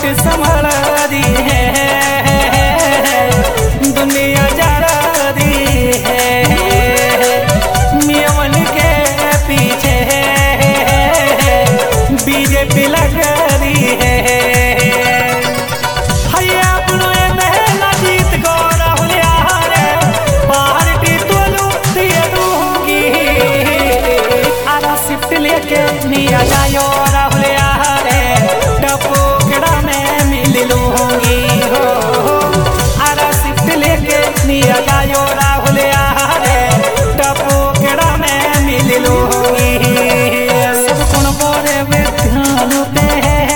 संभल दी है, दुनिया जरा दी है, मियवन के पीछे बीजेपी लग दी है। हैया बुनोए महला जीत को राहुल यारे, पार्टी तो लूटिए दूंगी, आधा शिफ्ट लेके निया जायो राहुल यारे, टपोकड़ा में मिल लूंगी हो, आधा शिफ्ट लेके निया जायो राहुल यारे, टपोकड़ा में मिल लूंगी। सब कुण बोरे में ध्यान पे,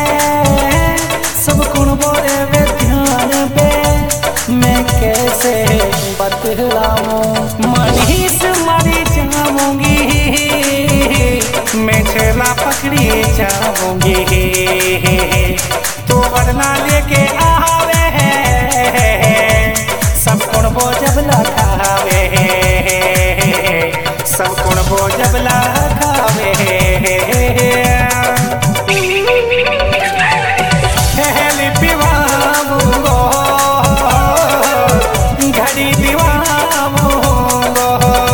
सब कुण बोरे में ध्यान पे, मैं कैसे बतलाऊं, मनीष मरी जाऊंगी, मैं छेला पकड़ी जाऊंगी, तो वरना लेके आवे, सब कुण बो जब लगावे, सब कुण बो जब लगावे, हेली पिवाऊंगो, घड़ी दिवाऊंगो,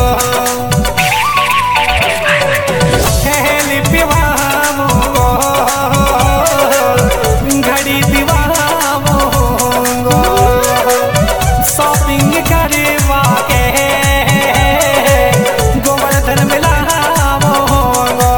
हेली पिवाऊंगो, घड़ी दिवाऊंगो, शॉपिंग करवा के गोवर्धन मिलाऊंगो,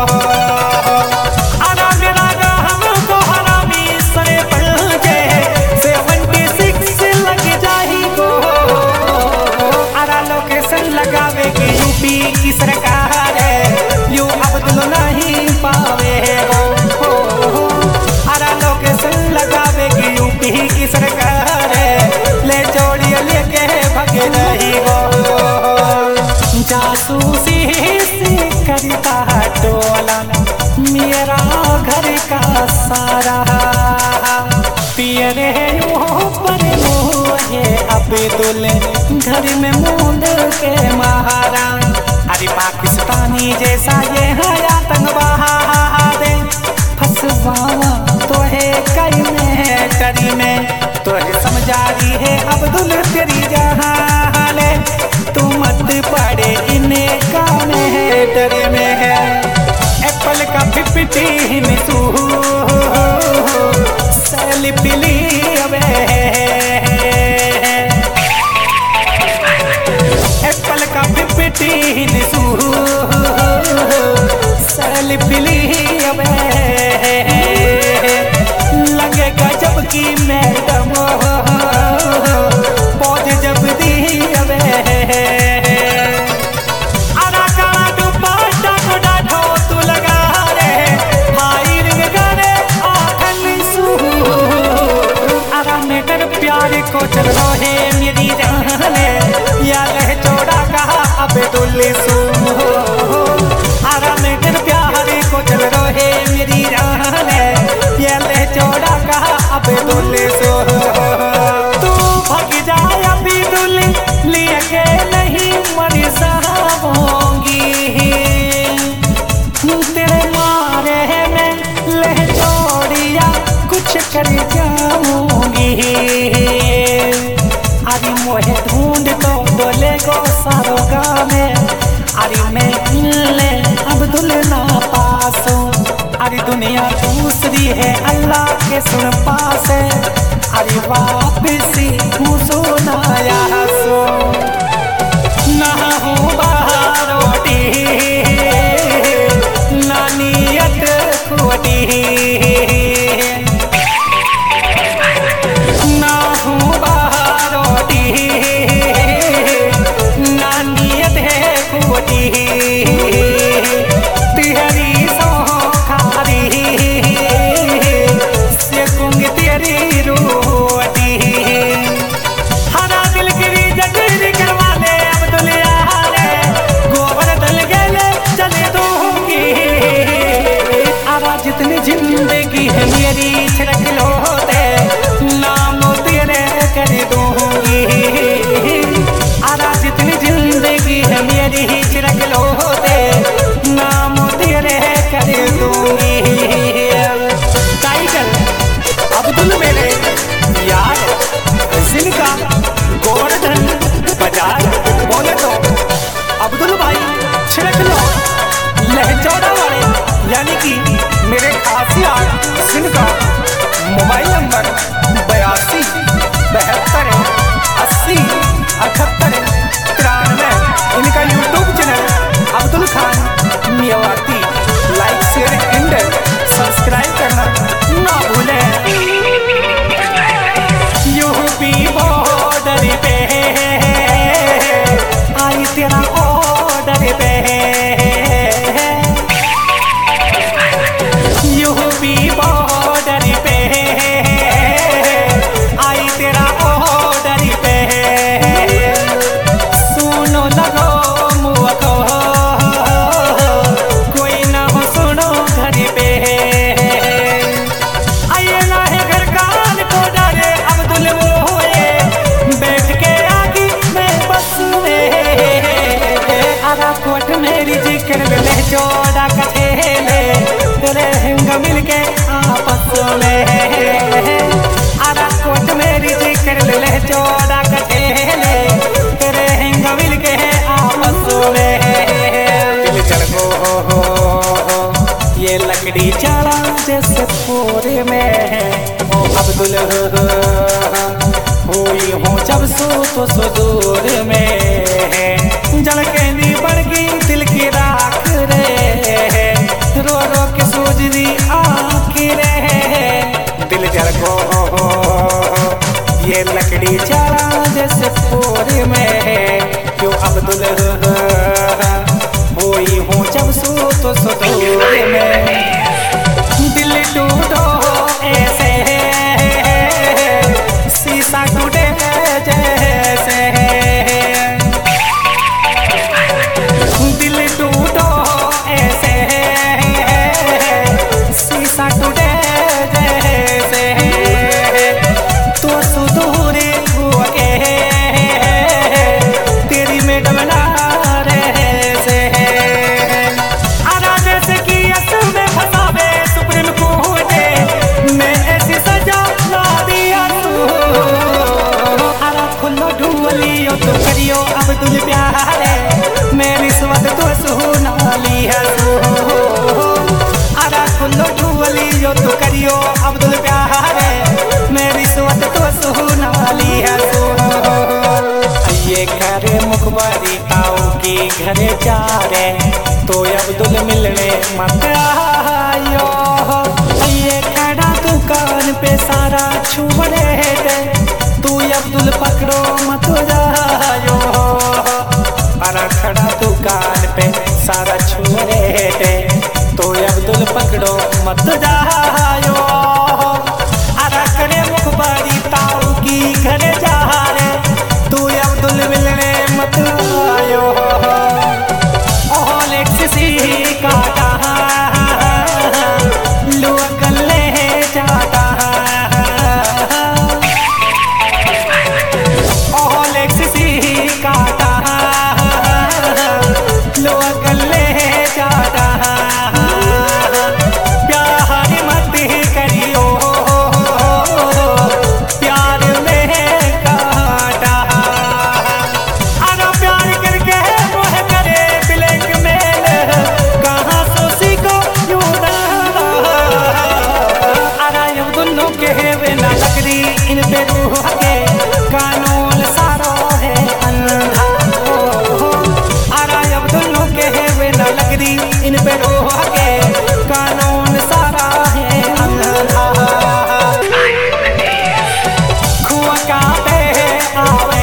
आराम लगा हमको हरामी सरे पलजे, 76 लग जाएगो, आरा लोकेशन लगावेगी यूपी की सरकार, यू अब्दुल नहीं पावेगो, आरा लोकेशन लगावेगी यूपी की सरकार, ले जोड़िए लेके भगे नहीं हो, जासूसी से करता टोला मेरा घर का सारा, पियरे पर मोहे अब्दुल घर में मूंद के मारा, अरे पाकिस्तानी जैसा ये है आतंकवाद, फंसवावा तो है कई में करी में, तो है समझा रही है अब्दुल तेरी जहान, तू मत पड़े इन्हें काम है डरे में है, एप्पल का 15 सू सेल्फी ली अबे, एप्पल का 15 सू सेल्फी ली अबे, लगे गजब की मैडम पौध जब दी अबे, आरा का दुपट्टा को डाढ़ो तू लगा रे, हाई रिंग करे आखन सू, आरा में कर प्यार को चल रहे मेरी जाने, या लह चौड़ा कहा अब्दुल सू, आरा में कर प्यार को चल रहे मेरी जाने, या लह चौड़ा कहा अब्दुल सू, तू भग जाए अब्दुल लेके नहीं मर जाऊंगी, तेरे मारे में लह चौड़िया कुछ कर जाऊंगी, अरे मोहे ढूंढ तो बोले गो सारो गाने, अरे मैं मिलने अब्दुल ना पासो, अरे दुनिया दूसरी है अल्लाह के सुन पास है, अरे वापसी सुनाया सो, ना हूँ बारोटी ना नियत खोटी, ना हूँ बारोटी ना नियत है खोटी, तेरी सो खारी से कुंग तेरी रोटी, जिनका गोवर्धन बाजार बोले तो अब्दुल भाई छिड़क लो लहचौड़ा वाले, यानी कि मेरे खासिया जिनका मोबाइल नंबर 82 72 80 78 93। इनका यूट्यूब चैनल अब्दुल खान मियावाती। लाइक शेयर एंड सब्सक्राइब करना ना भूलें। यूपी बॉर्डर पे आई तेरा ऑर्डर पे, यूपी बॉर्डर पे आई तेरा ऑर्डर पे। सुनो लगो मुआ को कोई ना हो, सुनो घर पे आइए ना है घर कान को डरे अब्दुल मोए बैठ के आगे मैं बस में। आरा कोट मेरी जिक्र ले जोड़ा कठेले रहेंगे मिलके आपस में। आरा कोट मेरी जिक्र ले जोड़ा कठेले रहेंगे मिलके आपस में। दिल चल गो ये लकड़ी चढ़ा जैसे पूरे में ओ अब्दुल हुई हूँ जब सो तो सो दूर में। जल के नी बढ़ गई दिल की राख रे, रो रो के सूझ दी आखिर दिल जल को ये लकड़ी चढ़ा जैसे पूरे में। क्यों अब्दुल हुई हूँ जब सो तो सो दूर में। दिल टूटो ऐसे शीशा टूटे जैसे, दिल टूटो ऐसे शीशा टूटे जैसे। तो सुधूरे हुआ के तेरी मैडम ना रहे से। आरा जैसे कि असम में फंसावे सुप्रीम कोर्ट मैं ऐसी सजा ला दिया तू। आरा खुलो ढूलियो तो करियो अब्दुल प्यारे मैं रिश्वत तो सुना लिया तू। आरा खुलो ढूलियो तो करियो अब्दुल प्यारे मैं रिश्वत तो सुना लिया तू। ये घरे मुखबारी आओ की घरे जा रे तो अब्दुल मिलने मत आयो। ये खड़ा दुकान पे सारा छुबड़े दे तू अब्दुल पकड़ो मत जायो। अरे खड़ा दुकान पे सारा छुबड़े दे तो अब्दुल पकड़ो मत जायो। अरे करे मुखबारी ताऊ की घरे जा रे तू अब्दुल मिलने मत आयो। काटा लो गले जाता काटा लो गले जाता। प्यार मत करियो प्यार में काटा। अरे प्यार करके मोह करे ब्लैक मेल कहाँ सोसी को दोनों के बिना लकड़ी इन पे रूह के कानून सारो है अंधा। आरा दोनों के बिना लकड़ी इन पे रूह के कानून सारा है अंधा। खुआ का पे आवे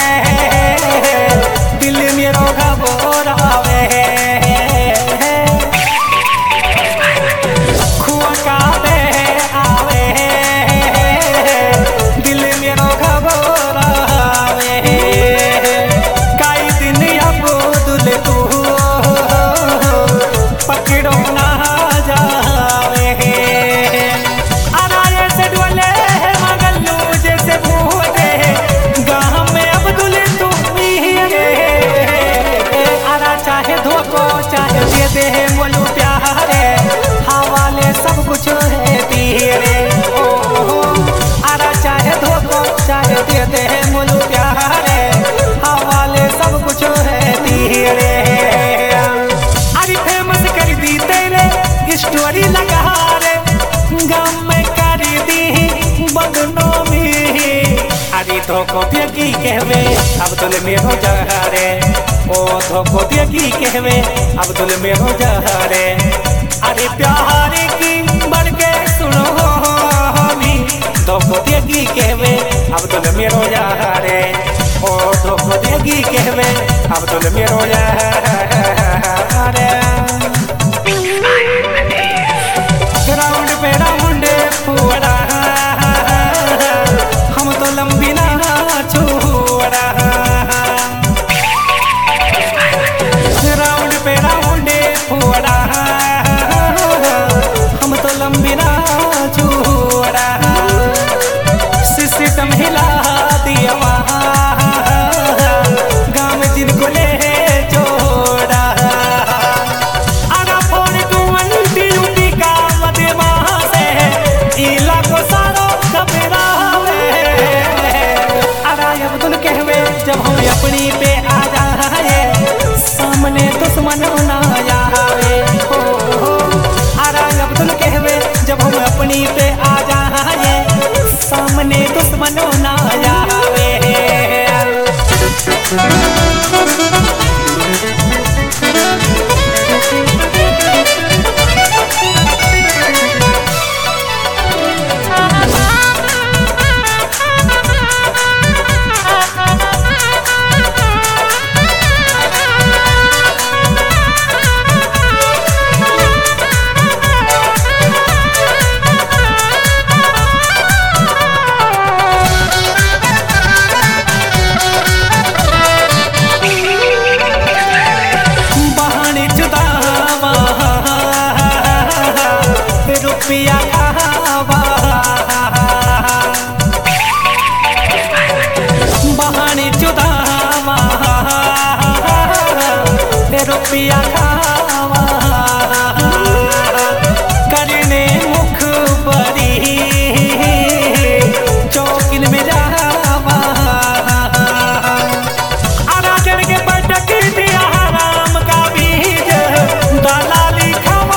दिल मेरो घबरावे। खुआ का पे आवे दिल मेरो घबरावे। करी दी बदनामी। अरे धोखो की कहवे अब्दुल मेरो जहरे, ओ धोखो की कहवे अब्दुल मेरो जहरे। अरे प्यार की बढ़ के सुनो हमी, धोखो की कहवे अब्दुल मेरो जहरे, ओ धोखो की कहवे अब्दुल मेरो जहरे। राउंड पे राउंड फुअरा, हम तो लंबी ना छोड़ा। राउंड पे राउंड फुअरा, हम तो लंबी ना छोड़ा। सिस्टम हिला दिया गाँव जिनको ले जोड़ा। जब हम अपनी पे आ जाए सामने दुश्मन ना आवे, अब्दुल कहवे जब हम अपनी पे आ जाए सामने दुश्मन ना आवे। रुपया खावा बहाने चुदावा, रुपया खावा करने मुख बरी चौकिन में जावा। अराजन के पटक दिया राम का बीज, दलाली खावा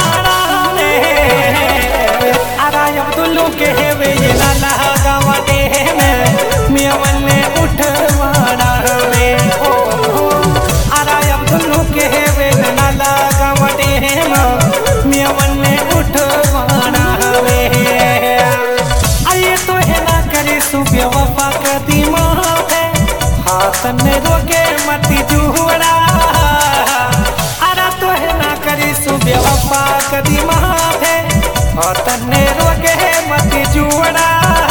अब्दुल कहवे ये लाला गावटे में मियावन ने उठवाना में, अब्दुल कहवे लाला गावटे में मियावन ने उठवाना में। आइए तो है ना करे सुबह वफा कदीमा है, हाथ ने रोके मती जुड़ा। अरे तो है ना करे सुबह वफा कदीमा है, तन्ने रोके मत जुड़ा।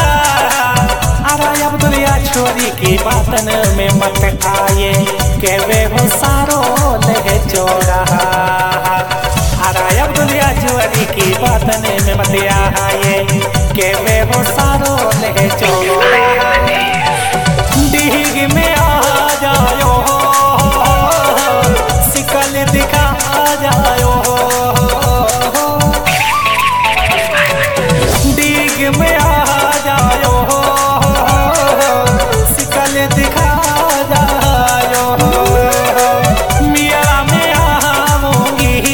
अरे अब्दुल छोरी की बातन में मत आए, कहवे हो सारो ले चोरा। अरे अब्दुल छोरी की बातन में मत आए, कहवे हो सारो ले चोरा। डीग में आ जायो सिकल दिखा जायो, में आ जायो सिकल दिखा जायो। मिया में आऊंगी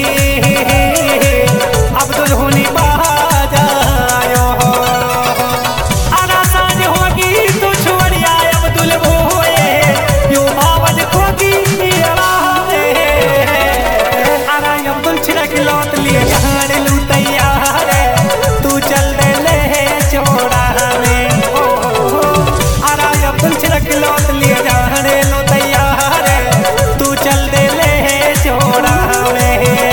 अब्दुल हुनी बा जायो। अना साँझ होगी तो छोड़िया अब्दुल भोए, यो भावज खोगी अना अब्दुल छिड़क लौट लिए जहान लू तैयार, तू चल दे छोड़ा में। अरे अब्दुल छिड़क लौट लिए जाने लो तैयार, तू चल दे ले छोड़ा में।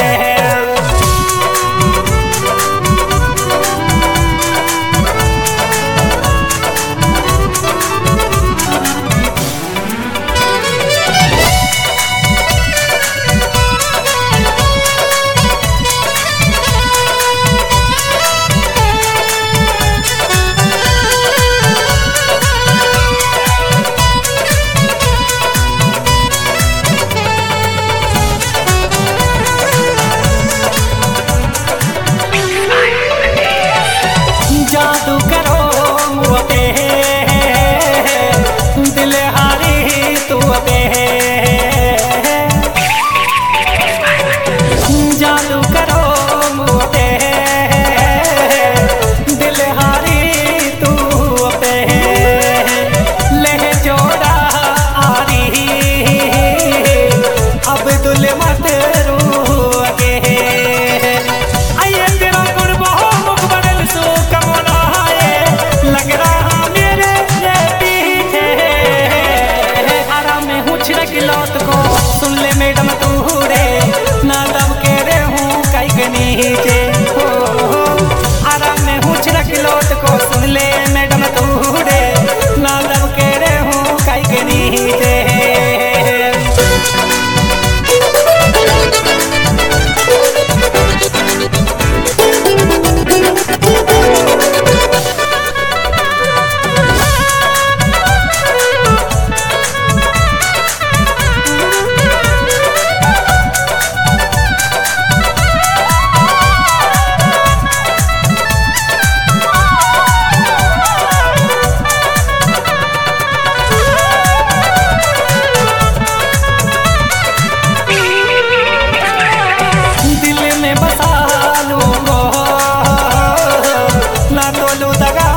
जादू करो मुझे दिल हारी तू अबे, जादू करो मुझे दिल नीचे हो आराम में हूँ छिड़क लोट को सुन ले मैडम तूड़े ना दब के रे हूँ काई के नीचे बसा लूंगो ना तो लू दगा